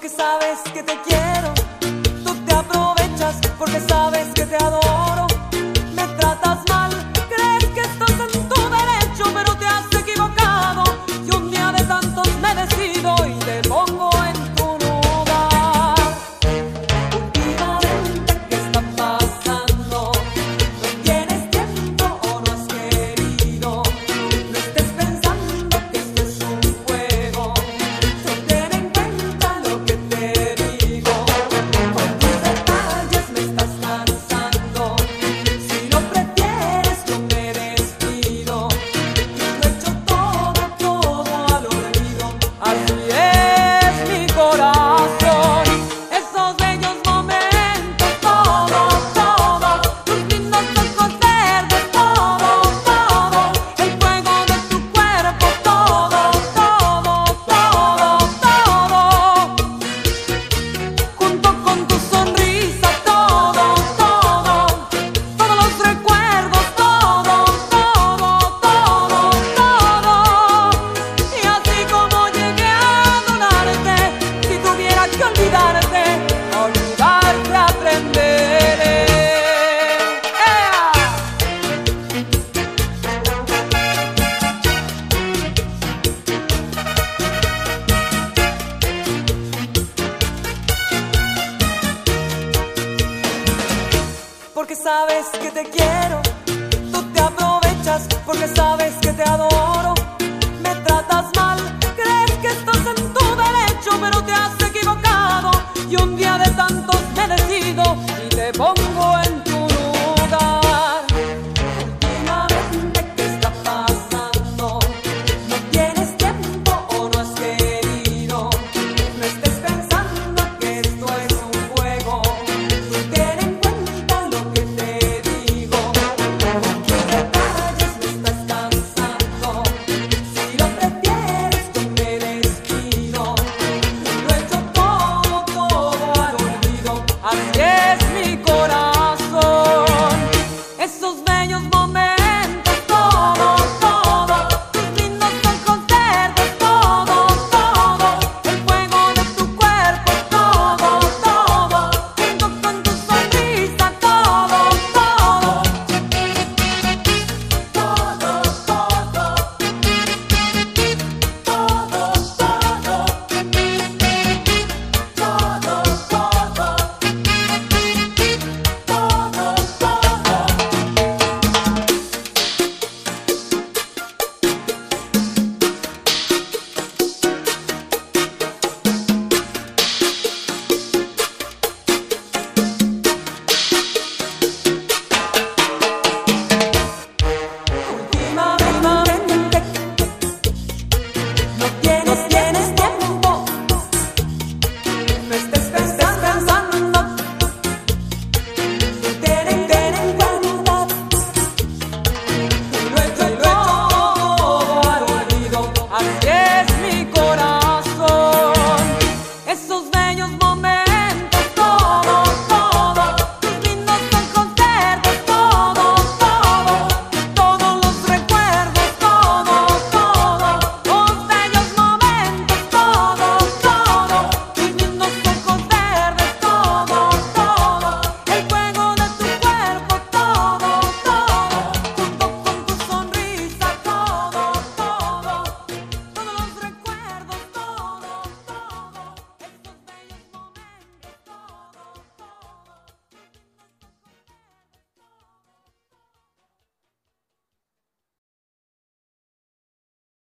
porque sabes que te quiero. Tú te aprovechas porque sabes que te adoro. Me tratas mal, crees que estás en tu derecho, pero te has equivocado. Y un día de tantos me decido y te pongo en tu lugar. Últimamente, ¿qué está pasando? ¿No tienes tiempo o no has querido? No estés pensando que esto es un juego. No ten en cuenta lo que te digo. Con tus detalles me estás cansando. Si no prefieres, yo me despido. Y lo echo todo al olvido. Así es mi corazón. Esos bellos momentos, todo. Tus lindos ojos verdes, todo. El fuego de tu cuerpo, todo. Junto con tu sonrisa, todo. Todos los recuerdos, todo. Y así como llegué a adorarte, si tuviera que olvidarte, aprenderé. ¡Ea! Porque sabes que te quiero, tú te aprovechas porque sabes que te adoro. Me tratas mal, crees que estás en tu derecho, pero te has equivocado. Y un día de tantos me decido y te pongo